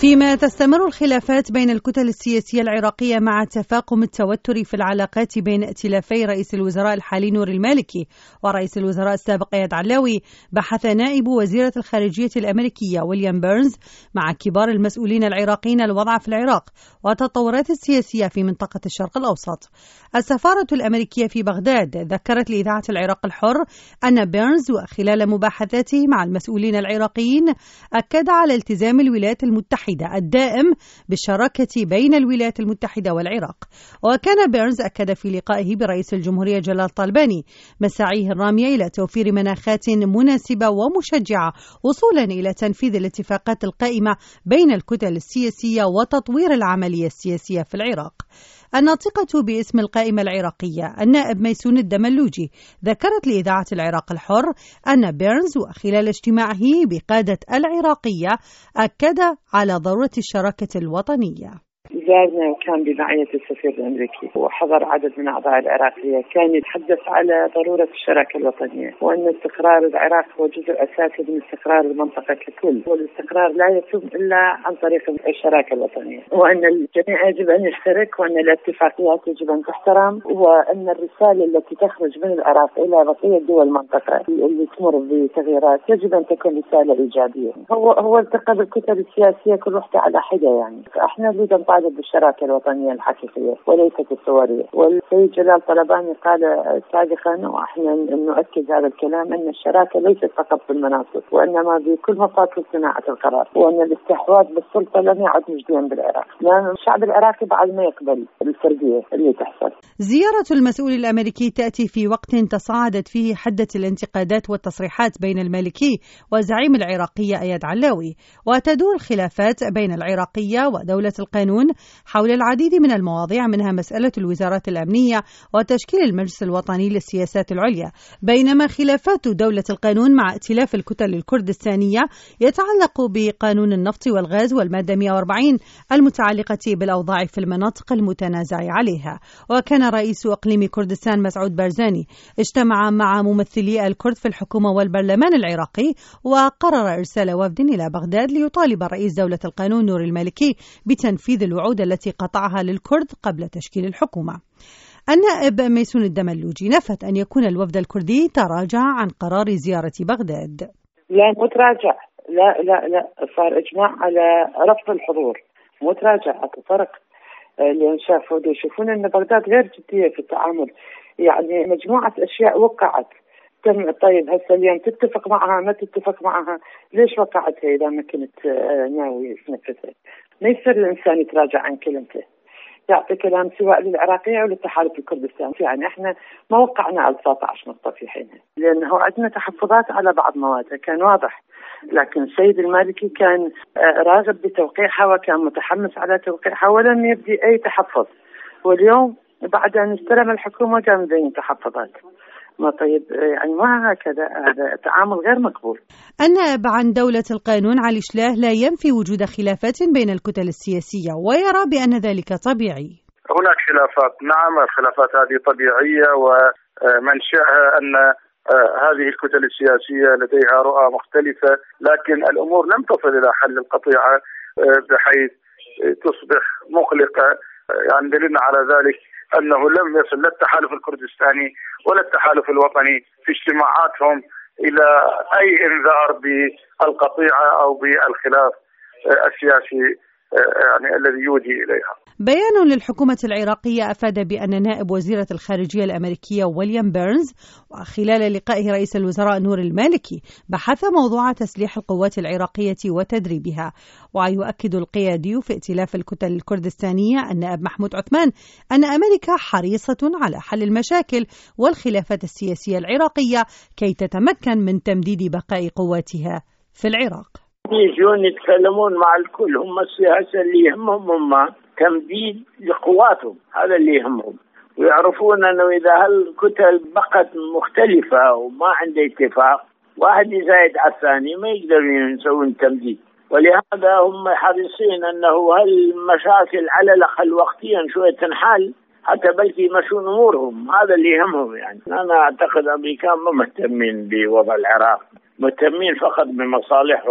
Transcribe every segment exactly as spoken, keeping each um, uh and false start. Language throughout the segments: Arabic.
فيما تستمر الخلافات بين الكتل السياسية العراقية مع تفاقم التوتر في العلاقات بين ائتلافي رئيس الوزراء الحالي نور المالكي ورئيس الوزراء السابق اياد علاوي، بحث نائب وزيرة الخارجية الأمريكية ويليام بيرنز مع كبار المسؤولين العراقيين الوضع في العراق والتطورات السياسية في منطقة الشرق الأوسط. السفارة الأمريكية في بغداد ذكرت لإذاعة العراق الحر أن بيرنز وخلال مباحثاته مع المسؤولين العراقيين أكد على التزام الولايات المتحدة الدائم بالشراكة بين الولايات المتحدة والعراق. وكان بيرنز أكد في لقائه برئيس الجمهورية جلال طلباني مساعيه الرامية إلى توفير مناخات مناسبة ومشجعة وصولا إلى تنفيذ الاتفاقات القائمة بين الكتل السياسية وتطوير العملية السياسية في العراق. الناطقة باسم القائمة العراقية النائب ميسون الدملوجي ذكرت لإذاعة العراق الحر أن بيرنز وخلال اجتماعه بقادة العراقية أكد على ضرورة الشراكة الوطنية. زارنا وكان بمعية السفير الأمريكي وحضر عدد من أعضاء العراقية، كان يتحدث على ضرورة الشراكة الوطنية وأن استقرار العراق هو جزء أساسي من استقرار المنطقة ككل، والاستقرار لا يتم إلا عن طريق الشراكة الوطنية، وأن الجميع يجب أن يشترك، وأن الاتفاقيات يجب أن تحترم، وأن الرسالة التي تخرج من العراق إلى بقية دول المنطقة اللي تمر بتغييرات يجب أن تكون رسالة إيجابية. هو هو التقى بالكتل السياسية كل واحدة على حدة، يعني فإحنا نريد أن بالشراكة الوطنية الحقيقية وليست الصورية. والسيد جلال طلباني قال سابقا وإحنا نؤكد هذا الكلام أن الشراكة ليست فقط في المناصب وإنما بكل مفاصل صناعة القرار، وأن الاستحواذ بالسلطة لم يعد مجديا بالعراق، لأن الشعب العراقي بعد ما يقبل الفردية اللي تحصل. زيارة المسؤول الأمريكي تأتي في وقت تصاعدت فيه حدة الانتقادات والتصريحات بين المالكي وزعيم العراقية اياد علاوي، وتدور الخلافات بين العراقية ودولة القانون حول العديد من المواضيع، منها مسألة الوزارات الأمنية وتشكيل المجلس الوطني للسياسات العليا، بينما خلافات دولة القانون مع ائتلاف الكتل الكردستانية يتعلق بقانون النفط والغاز والمادة مئة وأربعين المتعلقة بالأوضاع في المناطق المتنازع عليها. وكان رئيس إقليم كردستان مسعود بارزاني اجتمع مع ممثلي الكرد في الحكومة والبرلمان العراقي، وقرر إرسال وفد إلى بغداد ليطالب رئيس دولة القانون نور المالكي بتنفيذ الوعود التي قطعها للكرد قبل تشكيل الحكومة. النائب ميسون الدملوجي نفت أن يكون الوفد الكردي تراجع عن قرار زيارة بغداد. لا متراجع، لا لا لا صار إجماع على رفض الحضور، متراجع فرق، لأن شافوا يشوفون أن بغداد غير جدية في التعامل، يعني مجموعة أشياء وقعت تم. طيب هسه اليوم تتفق معها ما تتفق معها، ليش وقعتها إذا ما كنت ناوي تنفذها؟ ما يصير الإنسان يتراجع عن كلمته، يعطي كلام سواء للعراقية أو للتحالف الكردستاني. يعني إحنا ما وقعنا على تسعة عشر نقطة في حينها، لأنه عندنا تحفظات على بعض موادها كان واضح، لكن السيد المالكي كان راغب بتوقيعها وكان متحمس على توقيعها ولم يبدي أي تحفظ، واليوم بعد أن استلم الحكومة كان بين تحفظات. ما طيب يعني ما هكذا، هذا تعامل غير مقبول. النائب عن دولة القانون علي شلاه لا ينفي وجود خلافات بين الكتل السياسية ويرى بأن ذلك طبيعي. هناك خلافات، نعم الخلافات هذه طبيعية ومنشأها أن هذه الكتل السياسية لديها رؤى مختلفة، لكن الأمور لم تصل إلى حل القطيعة بحيث تصبح مقلقة. يعني دليلنا على ذلك أنه لم يصل لا التحالف الكردستاني ولا التحالف الوطني في اجتماعاتهم إلى أي إنذار بالقطيعة أو بالخلاف السياسي يعني الذي يودي إليها. بيان للحكومة العراقية أفاد بأن نائب وزيرة الخارجية الأمريكية ويليام بيرنز وخلال لقائه رئيس الوزراء نور المالكي بحث موضوع تسليح القوات العراقية وتدريبها. ويؤكد القيادي في ائتلاف الكتل الكردستانية النائب محمود عثمان أن أمريكا حريصة على حل المشاكل والخلافات السياسية العراقية كي تتمكن من تمديد بقاء قواتها في العراق. يجون يتكلمون مع الكل، هم السياسة اللي يهمهم هم تمديد لقواتهم، هذا اللي يهمهم، ويعرفون أنه إذا هالكتل بقت مختلفة وما عنده اتفاق واحد يزايد على الثاني ما يقدرون يسوون تمديد، ولهذا هم حريصين أنه هالمشاكل على الأقل وقتيا شوية تنحل حتى بلكي يمشون أمورهم، هذا اللي يهمهم. يعني أنا أعتقد أمريكان ما مهتمين بوضع العراق، مهتمين فقط بمصالحهم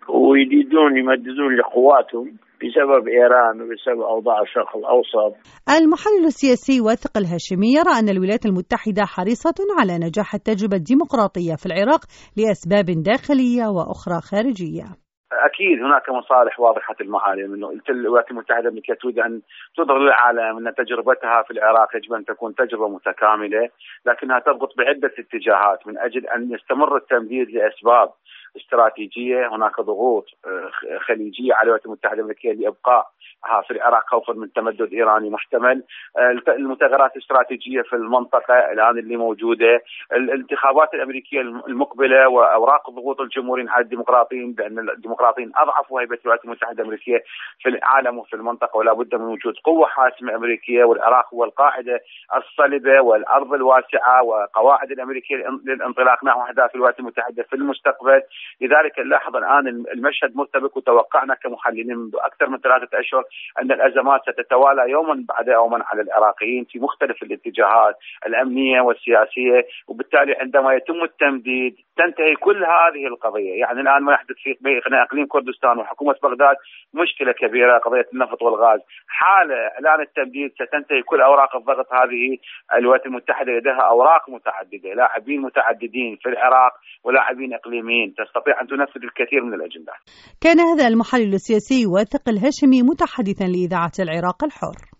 ويريدون يمددون لقواتهم بسبب إيران وبسبب أوضاع الشرق الأوسط. المحلل السياسي واثق الهاشمي يرى أن الولايات المتحدة حريصة على نجاح التجربة الديمقراطية في العراق لأسباب داخلية وأخرى خارجية. أكيد هناك مصالح واضحة المعالم، أنه الولايات المتحدة الأمريكية تريد أن تظهر للعالم أن تجربتها في العراق يجب أن تكون تجربة متكاملة، لكنها تضغط بعدة اتجاهات من أجل أن يستمر التمديد لأسباب استراتيجية. هناك ضغوط خليجية على الولايات المتحدة الأمريكية لإبقائها في العراق خوفا من تمدد إيراني محتمل، المتغيرات الاستراتيجية في المنطقة الآن اللي موجودة، الانتخابات الأمريكية المقبلة وأوراق ضغوط الجمهوريين على الديمقراطيين، لأن الديمقراطيين أضعفوا هيبة الولايات المتحدة الأمريكية في العالم وفي المنطقة، ولا بد من وجود قوة حاسمة أمريكية، والعراق هو القاعدة الصلبة والأرض الواسعة وقواعد الأمريكية للانطلاق نحو أهداف الولايات المتحدة في المستقبل. لذلك نلاحظ الآن المشهد مرتبك، وتوقعنا كمحللين منذ أكثر من ثلاثة أشهر أن الأزمات ستتوالى يوما بعد يوم على العراقيين في مختلف الاتجاهات الأمنية والسياسية، وبالتالي عندما يتم التمديد تنتهي كل هذه القضية. يعني الآن ما يحدث في إقليم كردستان وحكومة بغداد مشكلة كبيرة، قضية النفط والغاز. حال إعلان التمديد ستنتهي كل أوراق الضغط هذه. الولايات المتحدة لديها أوراق متعددة، لاعبين متعددين في العراق ولاعبين إقليميين، تستطيع أن تنفذ الكثير من الأجندات. كان هذا المحلل السياسي واثق الهاشمي متحدثا لإذاعة العراق الحر.